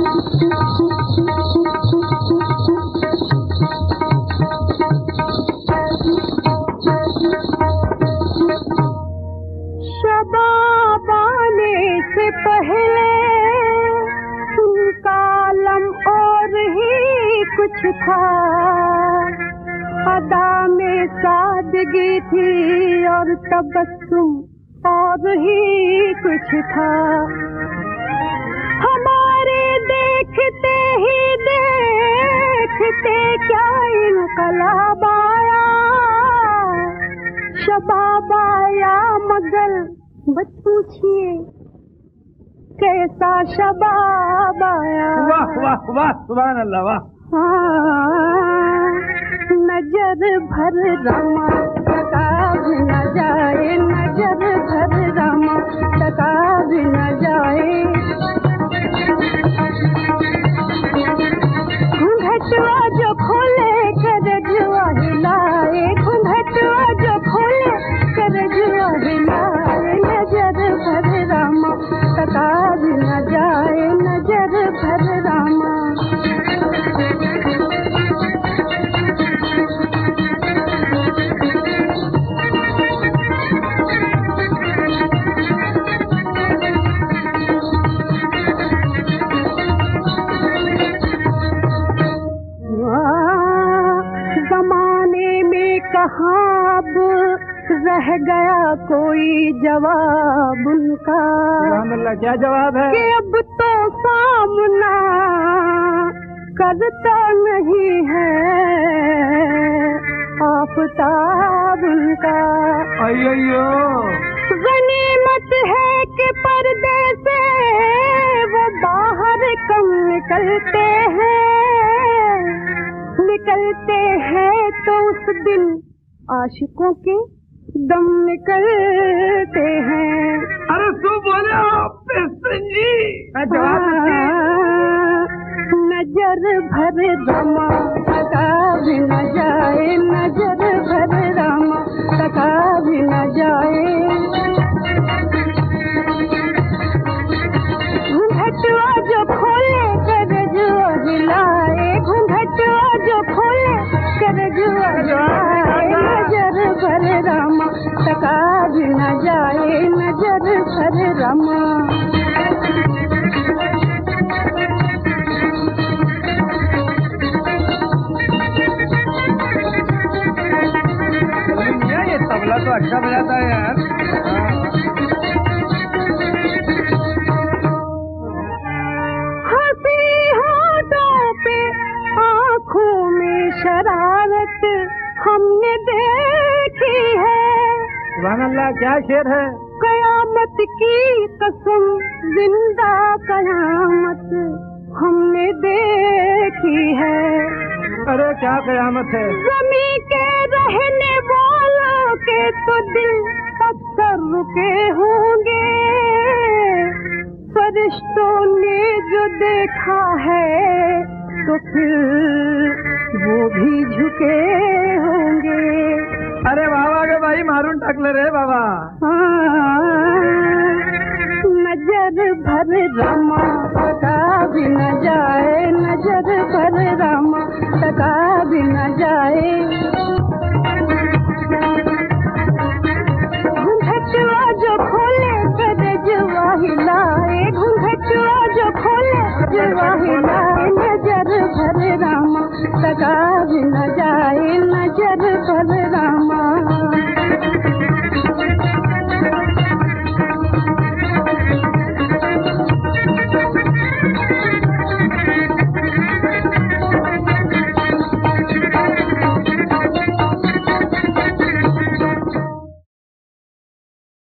शबाब आने से पहले उनका आलम और ही कुछ था, अदा में सादगी थी और तबस्सुम और ही कुछ था। हमारे देखते ही देखते क्या इनकलाब आया, शबाब आया मगर बस पूछिए कैसा शबाब आया। वाह वाह वाह, सुभान अल्लाह, वाह। हाँ, नजर भर रमा टका भी न जाए, नजर भर रमा टका भी न जाए। घूंघटवा जो खोले करजुआ हिलाए, घूंघटवा जो खोले करजुआ हिलाए, नजर भर रमा टका भी न जाए, नजर भर रमा। कहाँ अब रह गया कोई जवाब उनका, क्या जवाब है? कि अब तो सामना करता नहीं है आफताब उनका। अय्यो, गनीमत है कि पर्दे से वो बाहर कम निकलते हैं तो उस दिन आशिकों के दम निकलते हैं। अरे तू बोले आप जी, नजर भर रमा टका भी न जाए, नजर भर रमा टका भी न जाए। घूंघटवा जो खोले करजुआ हिलाए, घूंघटवा जो खोले करजुआ हिलाए, नजर भर रमा टका भी न जाए, नजर भर रमा। ये तबला तो अच्छा बजाता है यार। हंसी होठों पे आँखों में शरारत हमने देखी है। सुभान अल्लाह, क्या शेर है। कयामत की कसम जिंदा कयामत हमने देखी है। अरे क्या कयामत है। ज़मीं के रहने वालों के तो दिल पत्थर रुके होंगे, फरिश्तों ने जो देखा है तो फिर वो भी झुके होंगे। अरे बाबा के भाई मारून टाकले रे बाबा। नजर भर रमा टका भी न जाए, नजर भर रमा टका भी न जाए। घूंघटवा जो खोले करजुआ हिलाए, घूंघटवा जो खोले करजुआ हिलाए, नजर भर रमा टका भी न जाए, नजर भर रमा।